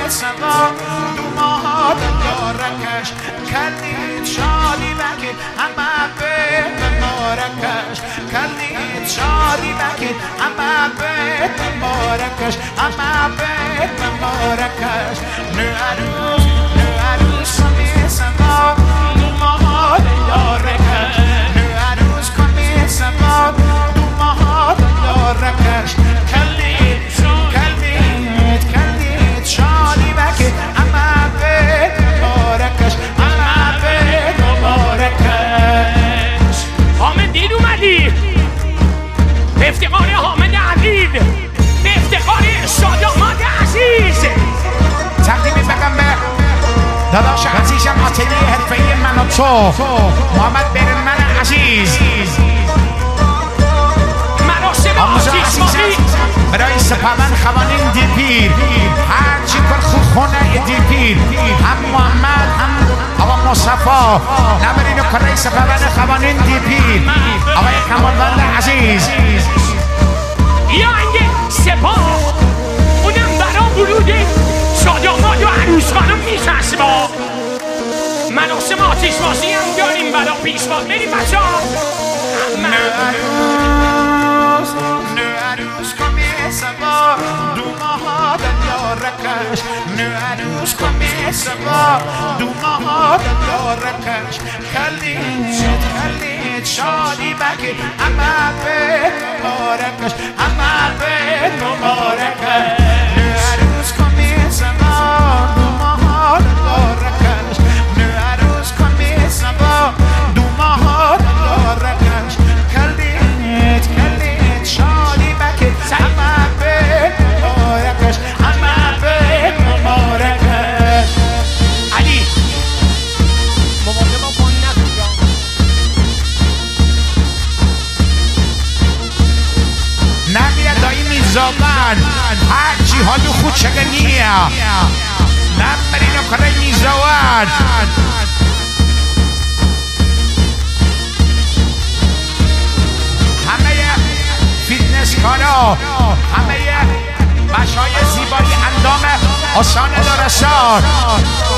سوا دومات یارکش کلید شادی بکید همه بیت مبارکش کلید شادی بکید همه بیت مبارکش همه بیت مبارکش نو عروس کمی سوا دومات یارکش نو عروس کمی سوا دومات یارکش کلید شادی بکید همه بیت مبارکش همه بیت مبارکش. حامد دید اومدی به افتقار حامد عزیز به افتقار شاداماد عزیز تقدیم بگم به داداش عزیزم آتلی حرفه‌ای من و تو محمد برنمن عزیز مراسم آتیش‌ماهی برای سپاهان خوانین دیپیر هرچی کن خوب خونه دیپیر هم محمد هم آقا مصطفی نبرین و کره سپاهان خوانین دیپیر آقای کمالوند عزیز یا انگه سپاه اونم برا ورود شاداماد و عروس خانم میچسبه با مراسم آتیش‌بازی هم داریم برا پیشوا بریم بچه ها عروس کمی سوا دومات یارکش نو عروس کمی سوا دومات یارکش کلید شادی بکید همه بیت مبارکش همه بیت مبارکش نو عروس کمی سوا دومات یارکش نو عروس کمی سوا دومات یارکش کلید شادی بکید همه بیت مبارکش همه بیت مبارکش. علی مواظب با پایین نکن نمیره دایی میزابن هرچی حالو خود شگنیه نمیرین و کره میزابن فیتنس کارا همه بشای زیبایی اندام آسان دارستان